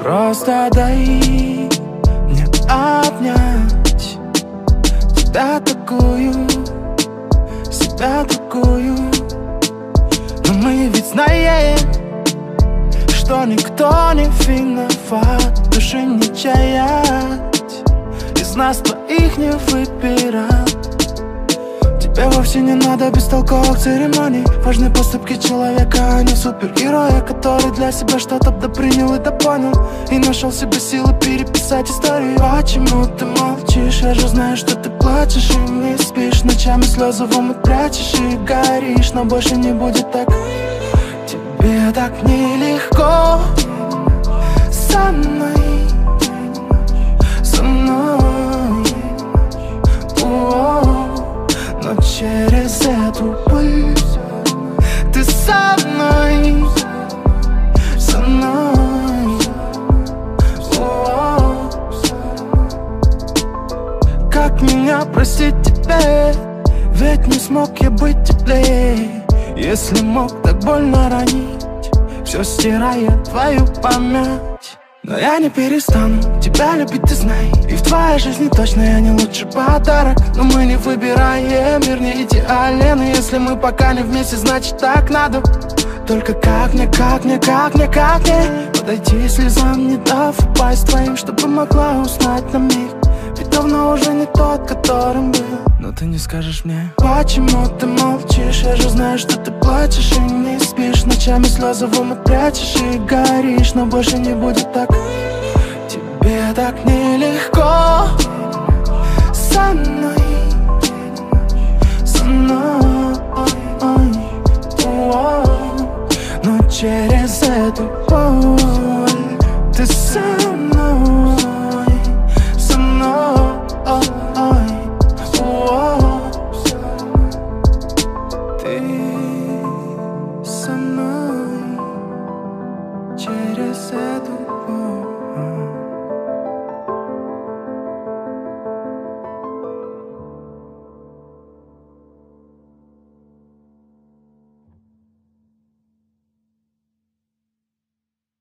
Просто дай мне обнять тебя такую, себя такую. Но мы ведь знаем, что никто не виноват, души не чаять, из нас двоих не выбирать. Тебе вовсе не надо бестолковых церемоний. Важны поступки человека, а не супергероя, который для себя что-то допринял и допонял, и нашел себе силы переписать историю. Почему ты молчишь? Я же знаю, что ты плачешь и не спишь. Ночами слезы в омут прячешь и горишь, но больше не будет так. Тебе так нелегко со мной, со мной. Но через эту боль ты со мной, со мной. Как меня простить тебе? Ведь не смог я быть теплее. Если мог так больно ранить, все стирает твою память. Но я не перестану тебя любить, ты знай. И в твоей жизни точно я не лучший подарок. Но мы не выбираем, мир не идеален. И если мы пока не вместе, значит так надо. Только как мне подойти слезам, не дав упасть твоим, чтобы могла узнать на миг. Ведь давно уже не тот, которым был. Но ты не скажешь мне, почему ты молчишь? Я же знаю, что ты плачешь и не спишь. Ночами слезы в омут прячешь и горишь, но больше не будет так. Тебе так нелегко со мной.